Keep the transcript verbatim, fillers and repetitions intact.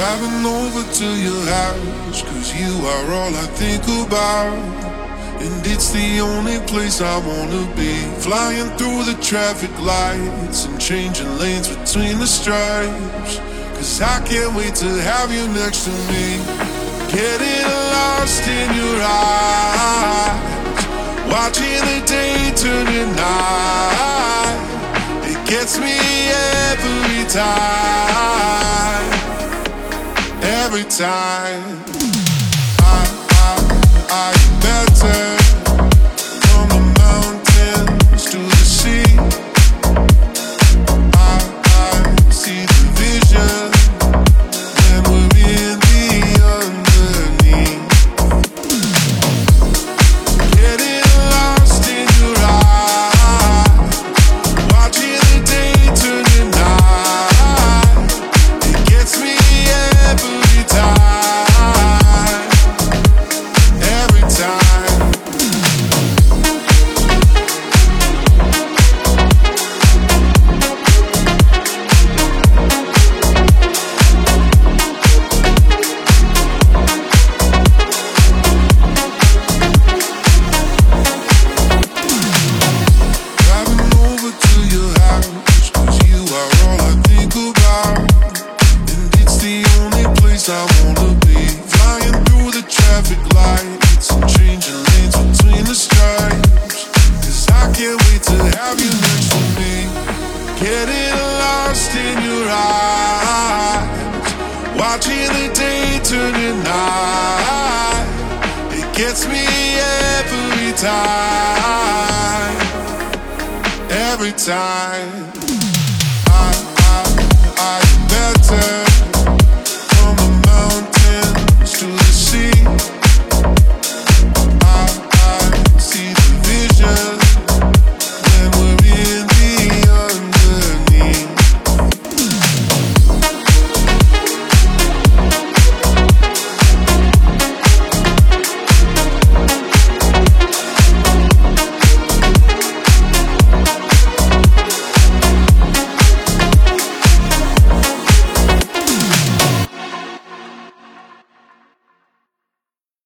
Driving over to your house, cause you are all I think about. And it's the only place I wanna be. Flying through the traffic lights and changing lanes between the stripes. Cause I can't wait to have you next to me. Getting lost in your eyes, watching the day turn to night. It gets me every time. Every time I, I, I get better. From the mountains to the sea, I, I see the vision when we're in the underneath. Getting lost in your eyes, watching the day turn to night. It gets me every time, every time. Driving over to your house, cause you are all I think about. And it's the only place I wanna be. Flying through the traffic lights and changing lanes between the stripes. Cause I can't wait to have you next to me. Getting lost in your eyes, watching the day turn to night. It gets me every time, every time.